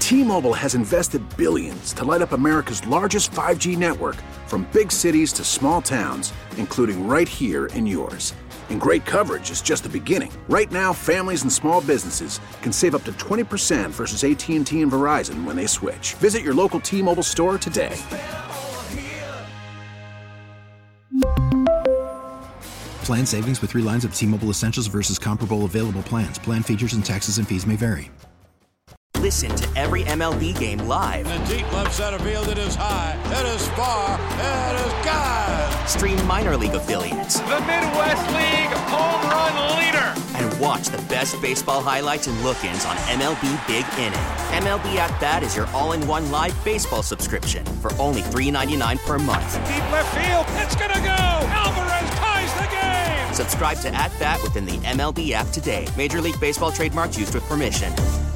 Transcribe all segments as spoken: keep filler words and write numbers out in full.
T-Mobile has invested billions to light up America's largest five G network, from big cities to small towns, including right here in yours. And great coverage is just the beginning. Right now, families and small businesses can save up to twenty percent versus A T and T and Verizon when they switch. Visit your local T-Mobile store today. Plan savings with three lines of T-Mobile Essentials versus comparable available plans. Plan features and taxes and fees may vary. Listen to every M L B game live. In the deep left center field, it is high, it is far, it is gone. Stream minor league affiliates. The Midwest League home run leader. And watch the best baseball highlights and look-ins on M L B Big Inning. M L B At Bat is your all-in-one live baseball subscription for only three dollars and ninety-nine cents per month. Deep left field, it's gonna go. Alvarez ties the game. Subscribe to At Bat within the M L B app today. Major League Baseball trademarks used with permission.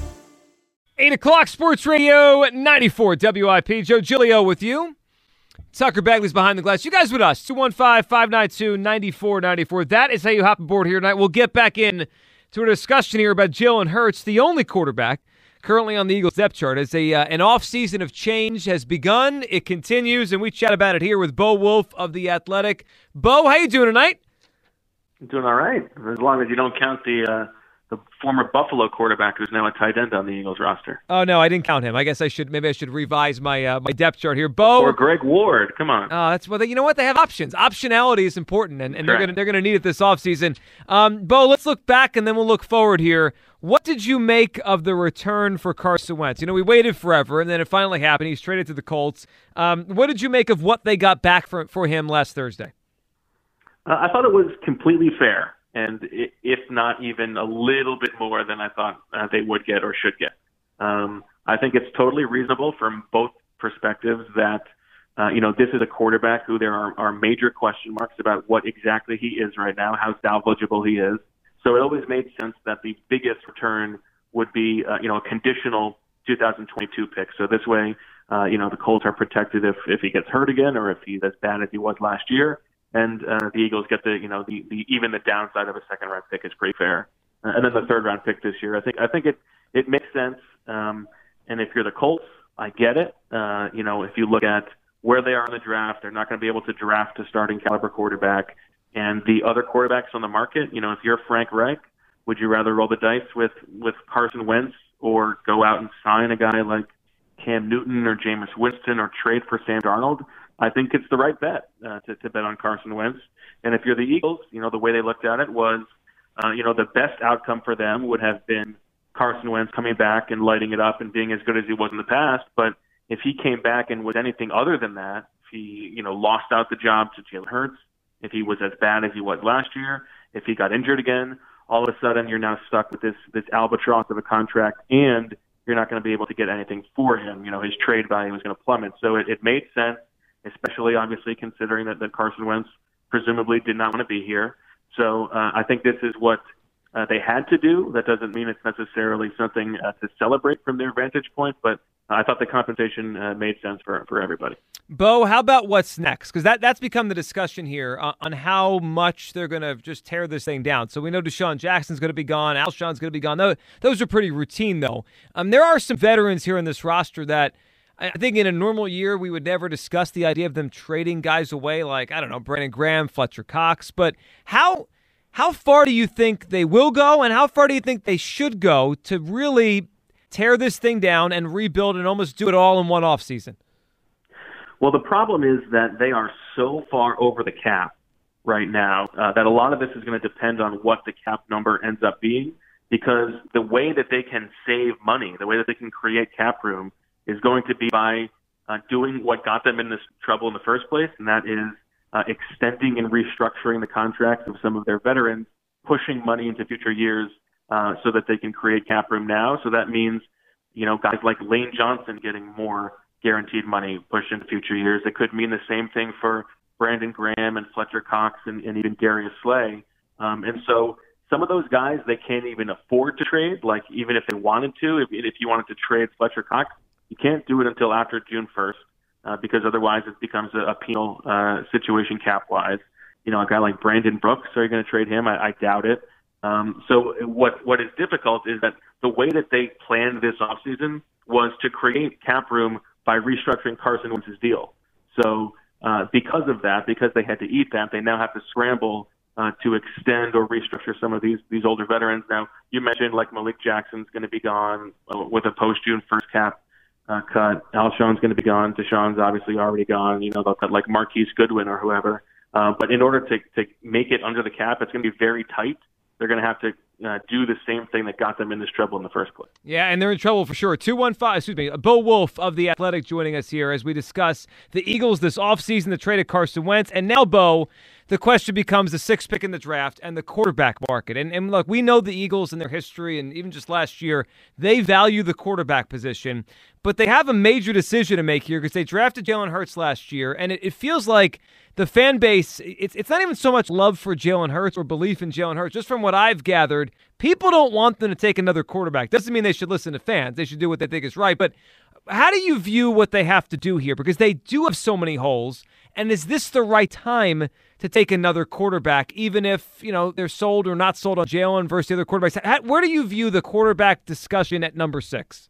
eight o'clock Sports Radio ninety-four W I P. Joe Giglio with you. Tucker Bagley's behind the glass. You guys with us. two one five, five nine two, nine four nine four. That is how you hop aboard here tonight. We'll get back in to a discussion here about Jalen Hurts, the only quarterback currently on the Eagles depth chart. As a uh, an offseason of change has begun, it continues, and we chat about it here with Bo Wolf of The Athletic. Bo, how you doing tonight? I'm doing all right, as long as you don't count the uh, the former Buffalo quarterback who's now a tight end on the Eagles roster. Oh no, I didn't count him. I guess I should maybe I should revise my uh, my depth chart here. Bo or Greg Ward. Come on. Oh, that's well. They, you know what? They have options. Optionality is important, and, and they're gonna they're gonna need it this offseason. Um, Bo, let's look back and then we'll look forward here. What did you make of the return for Carson Wentz? You know, we waited forever, and then it finally happened. He's traded to the Colts. Um, what did you make of what they got back for for him last Thursday? Uh, I thought it was completely fair, and if not even a little bit more than I thought uh, they would get or should get. Um, I think it's totally reasonable from both perspectives that, uh, you know, this is a quarterback who there are, are major question marks about what exactly he is right now, how salvageable he is. So it always made sense that the biggest return would be, uh, you know, a conditional two thousand twenty-two pick. So this way, uh, you know, the Colts are protected if, if he gets hurt again or if he's as bad as he was last year. And uh, the Eagles get the, you know, the, the even the downside of a second round pick is pretty fair. Uh, and then the third round pick this year, I think I think it it makes sense. Um, and if you're the Colts, I get it. Uh, you know, if you look at where they are in the draft, they're not going to be able to draft a starting caliber quarterback. And the other quarterbacks on the market, you know, if you're Frank Reich, would you rather roll the dice with with Carson Wentz or go out and sign a guy like Cam Newton or Jameis Winston or trade for Sam Darnold? I think it's the right bet uh, to, to bet on Carson Wentz. And if you're the Eagles, you know, the way they looked at it was, uh, you know, the best outcome for them would have been Carson Wentz coming back and lighting it up and being as good as he was in the past. But if he came back and was anything other than that, if he, you know, lost out the job to Jalen Hurts, if he was as bad as he was last year, if he got injured again, all of a sudden you're now stuck with this, this albatross of a contract, and you're not going to be able to get anything for him. You know, his trade value was going to plummet. So it, it made sense, especially obviously considering that, that Carson Wentz presumably did not want to be here. So uh, I think this is what uh, they had to do. That doesn't mean it's necessarily something uh, to celebrate from their vantage point, but I thought the compensation uh, made sense for for everybody. Bo, how about what's next? Because that, that's become the discussion here on, on how much they're going to just tear this thing down. So we know Deshaun Jackson's going to be gone. Alshon's going to be gone. Those, those are pretty routine, though. Um, there are some veterans here in this roster that I think in a normal year we would never discuss the idea of them trading guys away like, I don't know, Brandon Graham, Fletcher Cox. But how how far do you think they will go, and how far do you think they should go to really tear this thing down and rebuild and almost do it all in one offseason? Well, the problem is that they are so far over the cap right now uh, that a lot of this is going to depend on what the cap number ends up being, because the way that they can save money, the way that they can create cap room is going to be by uh, doing what got them in this trouble in the first place, and that is uh, extending and restructuring the contracts of some of their veterans, pushing money into future years uh, so that they can create cap room now. So that means, you know, guys like Lane Johnson getting more guaranteed money pushed into future years. It could mean the same thing for Brandon Graham and Fletcher Cox and, and even Darius Slay. Um, and so some of those guys they can't even afford to trade, like even if they wanted to. If, if you wanted to trade Fletcher Cox, you can't do it until after June first uh, because otherwise it becomes a, a penal uh, situation cap-wise. You know, a guy like Brandon Brooks, are you going to trade him? I, I doubt it. Um, so what what is difficult is that the way that they planned this offseason was to create cap room by restructuring Carson Wentz's deal. So uh, because of that, because they had to eat that, they now have to scramble uh, to extend or restructure some of these these older veterans. Now, you mentioned like Malik Jackson's going to be gone uh, with a post-June first cap uh, cut. Alshon's going to be gone. Deshaun's obviously already gone. You know, they'll cut like Marquise Goodwin or whoever. Uh, but in order to, to make it under the cap, it's going to be very tight. They're going to have to uh, do the same thing that got them in this trouble in the first place. Yeah, and they're in trouble for sure. two one five, excuse me, Bo Wolf of The Athletic joining us here as we discuss the Eagles this offseason, the trade of Carson Wentz. And now, Bo, the question becomes the sixth pick in the draft and the quarterback market. And, and look, we know the Eagles and their history, and even just last year, they value the quarterback position. But they have a major decision to make here because they drafted Jalen Hurts last year, and it, it feels like the fan base, it's it's not even so much love for Jalen Hurts or belief in Jalen Hurts. Just from what I've gathered, people don't want them to take another quarterback. Doesn't mean they should listen to fans. They should do what they think is right. But how do you view what they have to do here? Because they do have so many holes. And is this the right time to take another quarterback, even if, you know, they're sold or not sold on Jalen versus the other quarterbacks? How, where do you view the quarterback discussion at number six?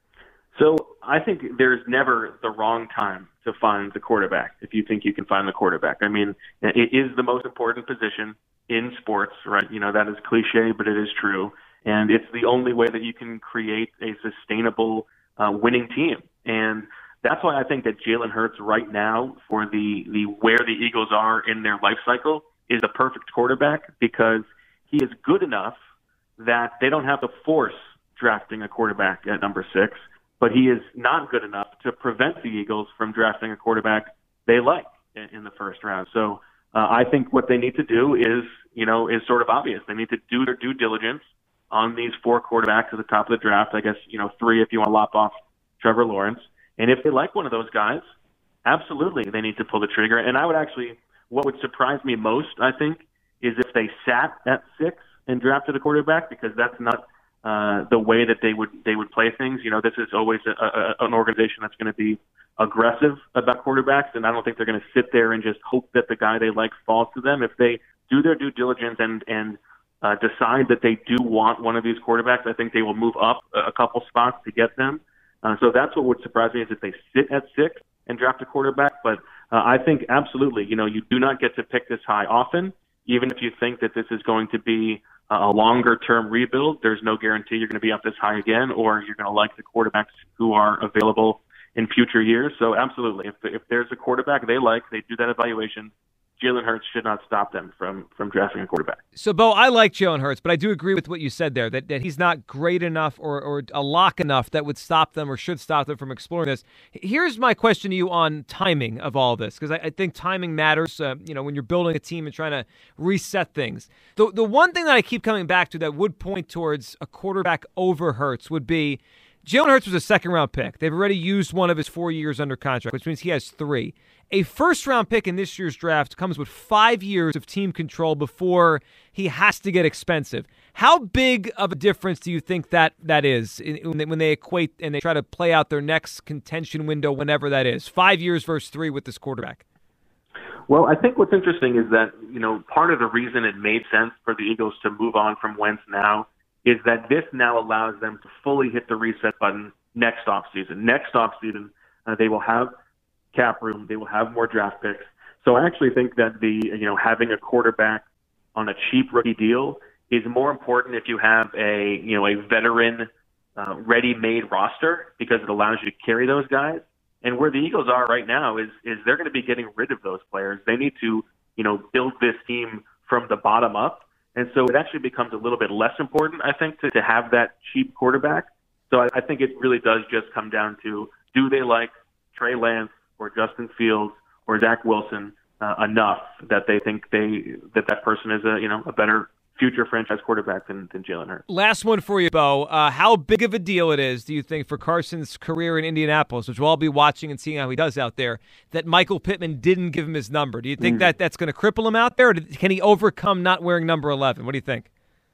So I think there's never the wrong time to find the quarterback if you think you can find the quarterback. I mean, it is the most important position in sports, right? You know, that is cliche, but it is true. And it's the only way that you can create a sustainable uh, winning team. And that's why I think that Jalen Hurts right now for the, the where the Eagles are in their life cycle is the perfect quarterback because he is good enough that they don't have to force drafting a quarterback at number six. But he is not good enough to prevent the Eagles from drafting a quarterback they like in, in the first round. So uh, I think what they need to do is, you know, is sort of obvious. They need to do their due diligence on these four quarterbacks at the top of the draft. I guess, you know, three if you want to lop off Trevor Lawrence. And if they like one of those guys, absolutely they need to pull the trigger. And I would actually, what would surprise me most, I think, is if they sat at six and drafted a quarterback because that's not Uh, the way that they would they would play things. You know, this is always a, a, an organization that's going to be aggressive about quarterbacks, and I don't think they're going to sit there and just hope that the guy they like falls to them. If they do their due diligence and and uh, decide that they do want one of these quarterbacks, I think they will move up a couple spots to get them. Uh, so that's what would surprise me is if they sit at six and draft a quarterback. But uh, I think absolutely, you know, you do not get to pick this high often, even if you think that this is going to be a longer-term rebuild. There's no guarantee you're going to be up this high again, or you're going to like the quarterbacks who are available in future years. So absolutely, if if there's a quarterback they like, they do that evaluation. Jalen Hurts should not stop them from from drafting a quarterback. So, Bo, I like Jalen Hurts, but I do agree with what you said there, that, that he's not great enough or, or a lock enough that would stop them or should stop them from exploring this. Here's my question to you on timing of all this, because I, I think timing matters, uh, you know, when you're building a team and trying to reset things. The, the one thing that I keep coming back to that would point towards a quarterback over Hurts would be Jalen Hurts was a second-round pick. They've already used one of his four years under contract, which means he has three. A first-round pick in this year's draft comes with five years of team control before he has to get expensive. How big of a difference do you think that that is when they equate and they try to play out their next contention window, whenever that is? Five years versus three with this quarterback. Well, I think what's interesting is that, you know, part of the reason it made sense for the Eagles to move on from Wentz now is that this now allows them to fully hit the reset button next offseason. Next offseason, uh, they will have cap room. They will have more draft picks. So I actually think that the, you know, having a quarterback on a cheap rookie deal is more important if you have a, you know, a veteran uh, ready-made roster, because it allows you to carry those guys. And where the Eagles are right now is, is they're going to be getting rid of those players. They need to, you know, build this team from the bottom up. And so it actually becomes a little bit less important, I think, to, to have that cheap quarterback. So I, I think it really does just come down to, do they like Trey Lance or Justin Fields or Zach Wilson uh, enough that they think they that that person is a, you know, a better future franchise quarterback than, than Jalen Hurts. Last one for you, Bo. Uh, how big of a deal it is, do you think, for Carson's career in Indianapolis, which we'll all be watching and seeing how he does out there, that Michael Pittman didn't give him his number? Do you think mm. that that's going to cripple him out there, or can he overcome not wearing number eleven? What do you think?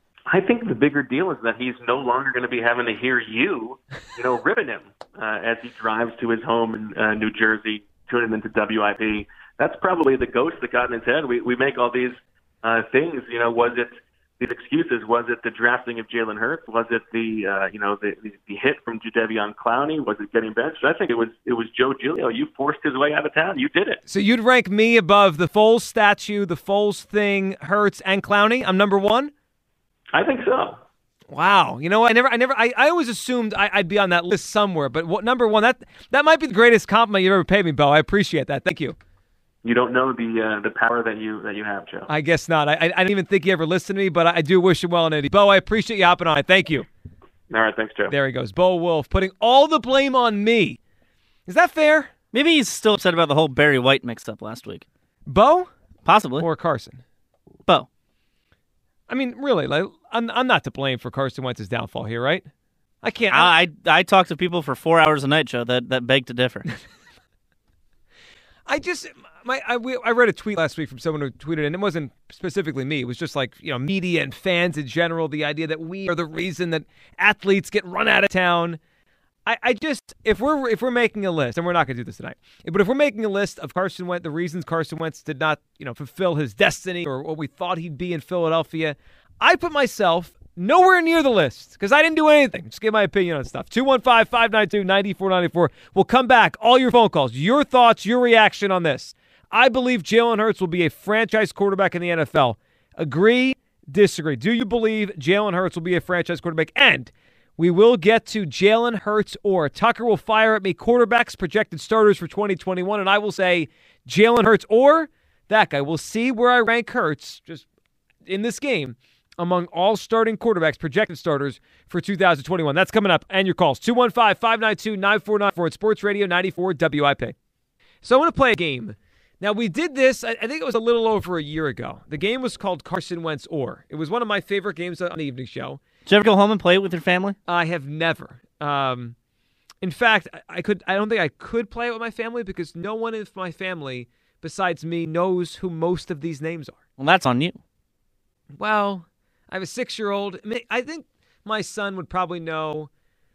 I think the bigger deal is that he's no longer going to be having to hear you, you know, ribbing him uh, as he drives to his home in uh, New Jersey, tuning into W I P. That's probably the ghost that got in his head. We we make all these uh, things, you know, was it these excuses. Was it the drafting of Jalen Hurts? Was it the uh, you know the, the the hit from Jadeveon Clowney? Was it getting benched? I think it was it was Joe Giglio. You forced his way out of town. You did it. So you'd rank me above the Foles statue, the Foles thing, Hurts, and Clowney? I'm number one? I think so. Wow. You know what? I never I never I, I always assumed I, I'd be on that list somewhere, but what, number one, that that might be the greatest compliment you've ever paid me, Bo. I appreciate that. Thank you. You don't know the uh, the power that you that you have, Joe. I guess not. I, I didn't even think he ever listened to me, but I, I do wish him well in it. Bo, I appreciate you hopping on. Thank you. All right, thanks, Joe. There he goes. Bo Wolf putting all the blame on me. Is that fair? Maybe he's still upset about the whole Barry White mix-up last week. Bo? Possibly. Or Carson? Bo. I mean, really, like, I'm I'm not to blame for Carson Wentz's downfall here, right? I can't. I I, I talk to people for four hours a night, Joe. That that beg to differ. I just my I, we, I read a tweet last week from someone who tweeted, and it wasn't specifically me. It was just like, you know, media and fans in general. The idea that we are the reason that athletes get run out of town. I, I just if we're if we're making a list, and we're not going to do this tonight, but if we're making a list of Carson Wentz, the reasons Carson Wentz did not, you know, fulfill his destiny or what we thought he'd be in Philadelphia, I put myself nowhere near the list because I didn't do anything. Just give my opinion on stuff. two one five, five nine two, nine four nine four. We'll come back. All your phone calls, your thoughts, your reaction on this. I believe Jalen Hurts will be a franchise quarterback in the N F L. Agree, disagree. Do you believe Jalen Hurts will be a franchise quarterback? And we will get to Jalen Hurts or Tucker will fire at me quarterbacks, projected starters for twenty twenty-one, and I will say Jalen Hurts or that guy. We'll see where I rank Hurts just in this game among all starting quarterbacks, projected starters for two thousand twenty-one. That's coming up. And your calls, two one five, five nine two, nine four nine four at Sports Radio ninety-four W I P. So I want to play a game. Now, we did this, I think it was a little over a year ago. The game was called Carson Wentz or. It was one of my favorite games on the evening show. Did you ever go home and play it with your family? I have never. Um, in fact, I could. I don't think I could play it with my family because no one in my family besides me knows who most of these names are. Well, that's on you. Well, I have a six-year-old. I think my son would probably know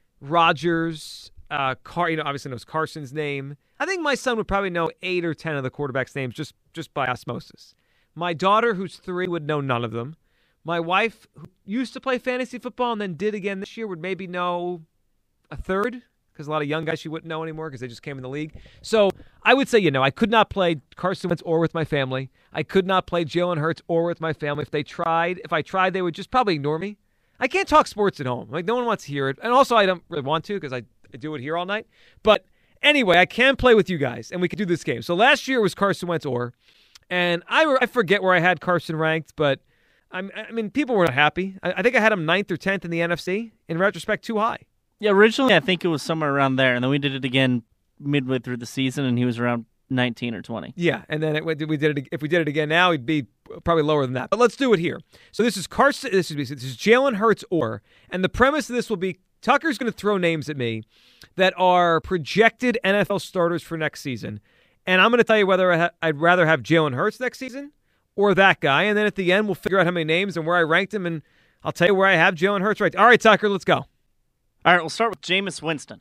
Rodgers. Uh, Car, you know, obviously knows Carson's name. I think my son would probably know eight or ten of the quarterbacks' names just, just by osmosis. My daughter, who's three, would know none of them. My wife, who used to play fantasy football and then did again this year, would maybe know a third because a lot of young guys she wouldn't know anymore because they just came in the league. So I would say, you know, I could not play Carson Wentz or with my family. I could not play Jalen Hurts or with my family. If they tried, if I tried, they would just probably ignore me. I can't talk sports at home. Like, no one wants to hear it. And also, I don't really want to because I, I do it here all night. But anyway, I can play with you guys, and we can do this game. So last year was Carson Wentz or, and I, I forget where I had Carson ranked, but I'm, I mean, people were not happy. I, I think I had him ninth or tenth in the N F C. In retrospect, too high. Yeah, originally I think it was somewhere around there, and then we did it again midway through the season, and he was around nineteen or twenty. Yeah, and then it, we did it. If we did it again now, he'd be probably lower than that. But let's do it here. So this is Carson. This is this is Jalen Hurts or, and the premise of this will be Tucker's going to throw names at me that are projected N F L starters for next season, and I'm going to tell you whether I ha- I'd rather have Jalen Hurts next season or that guy, and then at the end we'll figure out how many names and where I ranked him, and I'll tell you where I have Jalen Hurts right. All right, Tucker, let's go. All right, we'll start with Jameis Winston.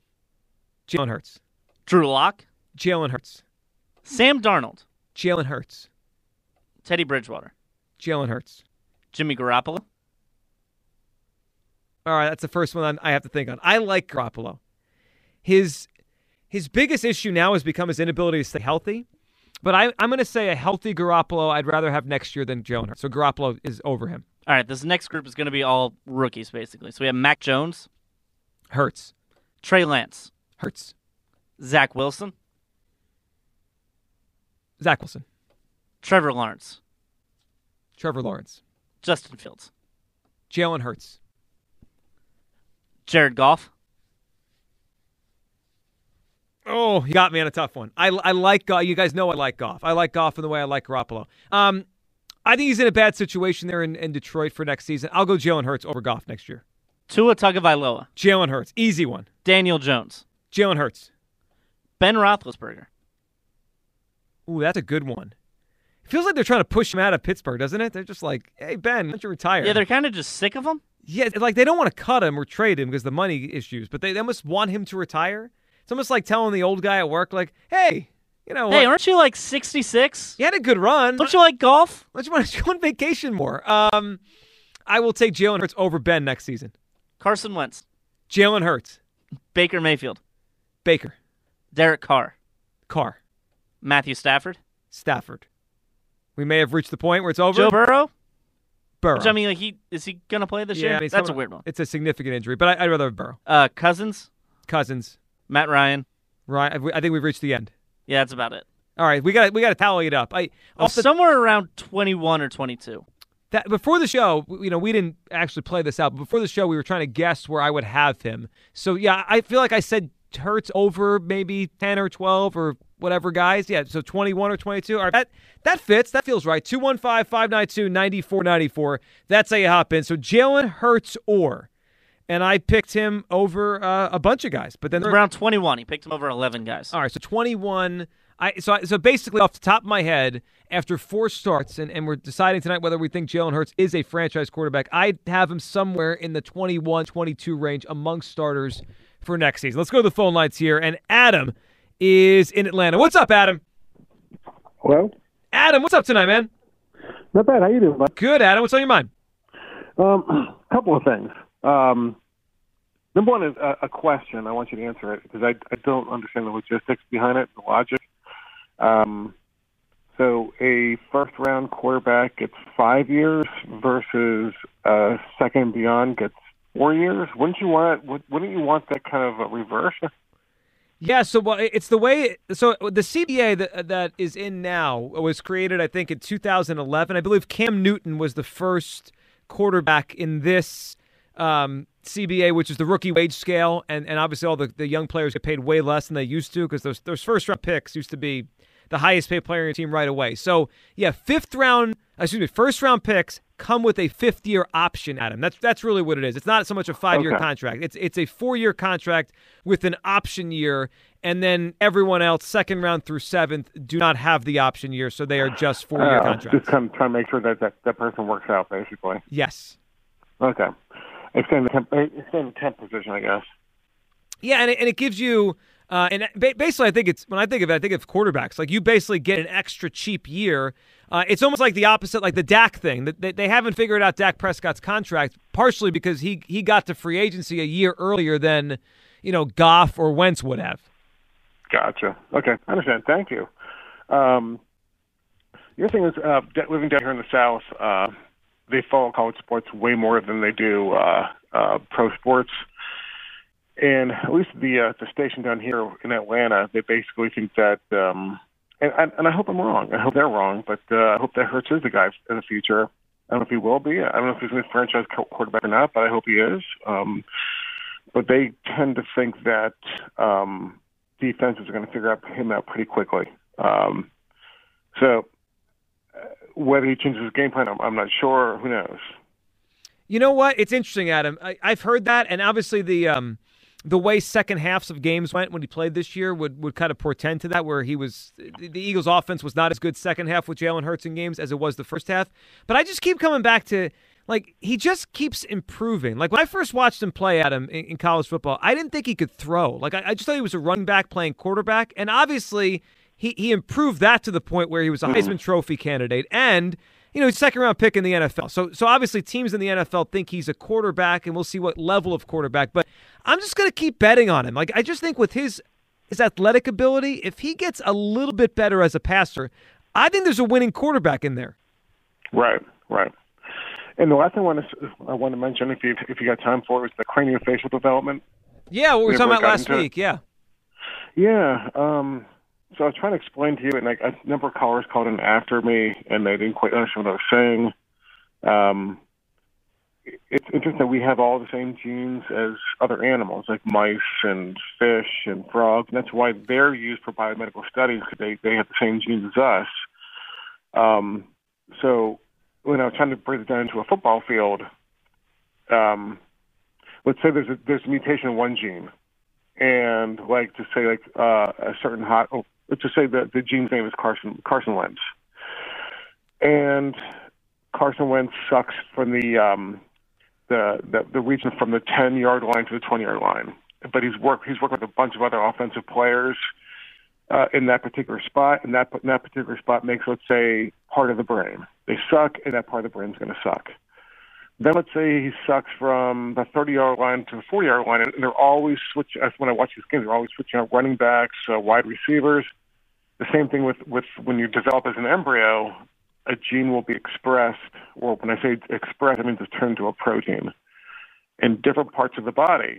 Jalen Hurts. Drew Lock. Jalen Hurts. Sam Darnold. Jalen Hurts. Teddy Bridgewater. Jalen Hurts. Jimmy Garoppolo. All right, that's the first one I have to think on. I like Garoppolo. His his biggest issue now has become his inability to stay healthy. But I, I'm going to say a healthy Garoppolo I'd rather have next year than Jalen Hurts. So Garoppolo is over him. All right, this next group is going to be all rookies, basically. So we have Mac Jones. Hurts. Trey Lance. Hurts. Zach Wilson. Zach Wilson. Trevor Lawrence. Trevor Lawrence. Justin Fields. Jalen Hurts. Jared Goff. Oh, you got me on a tough one. I, I like Goff. You guys know I like Goff. I like Goff in the way I like Garoppolo. Um, I think he's in a bad situation there in, in Detroit for next season. I'll go Jalen Hurts over Goff next year. Tua Tagovailoa. Jalen Hurts. Easy one. Daniel Jones. Jalen Hurts. Ben Roethlisberger. Ooh, that's a good one. It feels like they're trying to push him out of Pittsburgh, doesn't it? They're just like, hey, Ben, why don't you retire? Yeah, they're kind of just sick of him. Yeah, like they don't want to cut him or trade him because of the money issues, but they, they almost want him to retire. It's almost like telling the old guy at work, like, hey, you know Hey, what? aren't you like sixty-six? You had a good run. Don't you like golf? Why don't you want to go on vacation more? Um, I will take Jalen Hurts over Ben next season. Carson Wentz. Jalen Hurts. Baker Mayfield. Baker. Derek Carr. Carr. Matthew Stafford. Stafford. We may have reached the point where it's over. Joe Burrow. Burrow. Which, I mean, like he is he going to play this yeah, year? I mean, That's some, a weird one. It's a significant injury, but I, I'd rather have Burrow. Uh, Cousins. Cousins. Matt Ryan. Ryan. I think we've reached the end. Yeah, that's about it. All right, we got we got to tally it up. I Well, the, somewhere around twenty-one or twenty-two. That before the show, you know, we didn't actually play this out. But before the show, we were trying to guess where I would have him. So yeah, I feel like I said Hurts over maybe ten or twelve or whatever, guys. Yeah, so twenty-one or twenty-two. All right, that that fits. That feels right. two one five, five nine two, nine four nine four. That's how you hop in. So Jalen Hurts or, and I picked him over uh, a bunch of guys. But then around twenty-one, he picked him over eleven guys. All right, so twenty-one. I so I, so basically off the top of my head, after four starts, and, and we're deciding tonight whether we think Jalen Hurts is a franchise quarterback, I have him somewhere in the twenty-one, twenty-two range amongst starters for next season. Let's go to the phone lines here, and Adam is in Atlanta. What's up, Adam? Hello? Adam, what's up tonight, man? Not bad. How you doing, bud? Good, Adam. What's on your mind? Um, a couple of things. Um, number one is a, a question. I want you to answer it because I, I don't understand the logistics behind it, the logic. Um, so a first-round quarterback gets five years versus a second and beyond gets four years. Wouldn't you want? Wouldn't you want that kind of a reverse? Yeah. So well, it's the way. So the C B A that that is in now was created, I think, in two thousand eleven. I believe Cam Newton was the first quarterback in this um, C B A, which is the rookie wage scale, and and obviously all the, the young players get paid way less than they used to because those those first round picks used to be the highest paid player in your team right away. So yeah, fifth round, excuse me, first round picks come with a fifth year option, Adam. That's that's really what it is. It's not so much a five year okay. contract. It's it's a four year contract with an option year, and then everyone else, second round through seventh, do not have the option year, so they are just four year uh, contracts. Just kind of trying to make sure that, that that person works out, basically. Yes. Okay. Extend the temp, extend the temp position, I guess. Yeah, and it, and it gives you. Uh, and basically, I think it's when I think of it, I think of quarterbacks. Like you basically get an extra cheap year. Uh, it's almost like the opposite, like the Dak thing. They, they haven't figured out Dak Prescott's contract, partially because he he got to free agency a year earlier than, you know, Goff or Wentz would have. Gotcha. Okay, I understand. Thank you. Um, your thing is uh, living down here in the South. Uh, they follow college sports way more than they do uh, uh, pro sports. And at least the uh, the station down here in Atlanta, they basically think that, um, and, and I hope I'm wrong. I hope they're wrong, but uh, I hope that Hurts is the guy in the future. I don't know if he will be. I don't know if he's going to be a franchise quarterback or not, but I hope he is. Um, but they tend to think that um, defenses are going to figure out him out pretty quickly. Um, so whether he changes his game plan, I'm, I'm not sure. Who knows? You know what? It's interesting, Adam. I, I've heard that, and obviously the um, the way second halves of games went when he played this year would, would kind of portend to that, where he was the Eagles' offense was not as good second half with Jalen Hurts in games as it was the first half. But I just keep coming back to, like, he just keeps improving. Like, when I first watched him play, Adam, in, in college football, I didn't think he could throw. Like, I, I just thought he was a running back playing quarterback, and obviously he, he improved that to the point where he was a Heisman Trophy candidate, and you know, he's second round pick in the N F L. So so obviously teams in the N F L think he's a quarterback, and we'll see what level of quarterback. But I'm just going to keep betting on him. Like, I just think with his his athletic ability, if he gets a little bit better as a passer, I think there's a winning quarterback in there. Right, right. And the last thing I want to I want to mention, if you if you got time for it, is the craniofacial development. Yeah, what we were talking about last week. Yeah. Yeah. Um, So I was trying to explain to you, and like a number of callers called in after me, and they didn't quite understand what I was saying. Um, it's interesting that we have all the same genes as other animals, like mice and fish and frogs, and that's why they're used for biomedical studies, because they, they have the same genes as us. Um, so when I was trying to break it down into a football field, um, let's say there's a, there's a mutation in one gene, and like to say like uh, a certain hot. Oh, let's just say that the gene's name is Carson Carson Wentz, and Carson Wentz sucks from the um, the, the the region from the ten yard line to the twenty yard line. But he's worked he's worked with a bunch of other offensive players uh, in that particular spot, and that in that particular spot makes, let's say, part of the brain. They suck, and that part of the brain's going to suck. Then let's say he sucks from the thirty-yard line to the forty-yard line, and they're always switching. When I watch these games, they're always switching out running backs, uh, wide receivers. The same thing with, with when you develop as an embryo, a gene will be expressed, or when I say expressed, it means it's turned into a protein in different parts of the body.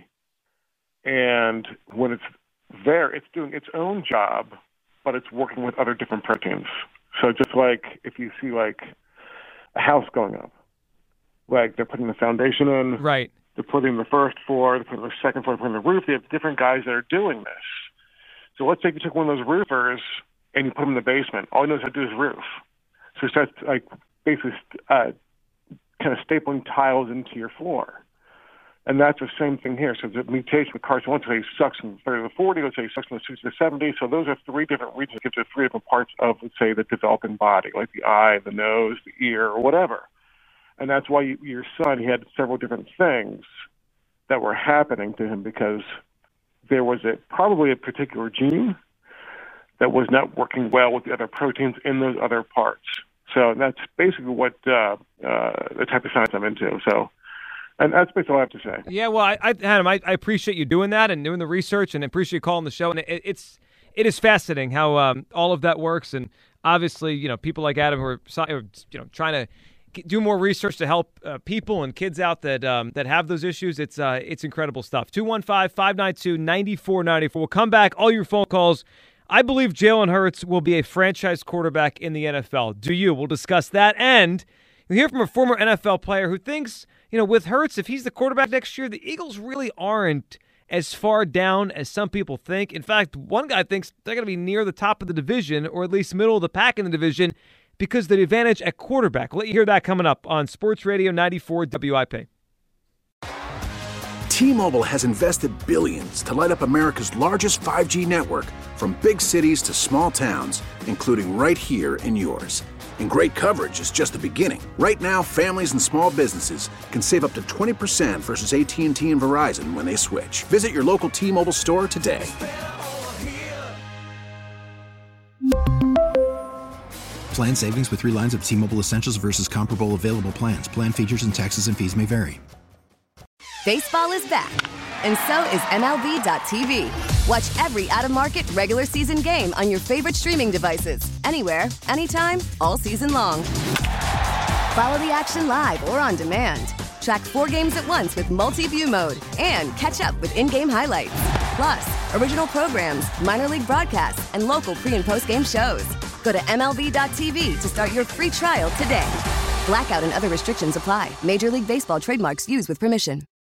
And when it's there, it's doing its own job, but it's working with other different proteins. So just like if you see like a house going up, like they're putting the foundation in, right? They're putting the first floor, they're putting the second floor, they're putting the roof. They have different guys that are doing this. So let's say you took one of those roofers and you put him in the basement. All he knows how to do is roof. So he starts like basically uh, kind of stapling tiles into your floor. And that's the same thing here. So the mutation with Carson Wentz, he sucks from thirty to forty, let's say he sucks from the sixty to seventy. So those are three different regions that gives you three different parts of, let's say, the developing body, like the eye, the nose, the ear, or whatever. And that's why you, your son, he had several different things that were happening to him because there was a probably a particular gene that was not working well with the other proteins in those other parts. So that's basically what uh, uh, the type of science I'm into. So, and that's basically all I have to say. Yeah, well, I, I Adam, I, I appreciate you doing that and doing the research, and appreciate you calling the show. And it, it's it is fascinating how um, all of that works. And obviously, you know, people like Adam who are you know trying to do more research to help uh, people and kids out that um, that have those issues. It's uh, it's incredible stuff. two one five, five nine two, nine four nine four. We'll come back. All your phone calls. I believe Jalen Hurts will be a franchise quarterback in the N F L. Do you? We'll discuss that. And you'll hear from a former N F L player who thinks, you know, with Hurts, if he's the quarterback next year, the Eagles really aren't as far down as some people think. In fact, one guy thinks they're going to be near the top of the division, or at least middle of the pack in the division, because of the advantage at quarterback. We'll let you hear that coming up on Sports Radio ninety-four W I P. T-Mobile has invested billions to light up America's largest five G network, from big cities to small towns, including right here in yours. And great coverage is just the beginning. Right now, families and small businesses can save up to twenty percent versus A T and T and Verizon when they switch. Visit your local T-Mobile store today. Plan savings with three lines of T-Mobile Essentials versus comparable available plans. Plan features and taxes and fees may vary. Baseball is back, and so is M L B dot T V. Watch every out-of-market regular season game on your favorite streaming devices, anywhere, anytime, all season long. Follow the action live or on demand. Track four games at once with multi-view mode and catch up with in-game highlights. Plus, original programs, minor league broadcasts, and local pre- and post-game shows. Go to M L B dot T V to start your free trial today. Blackout and other restrictions apply. Major League Baseball trademarks used with permission.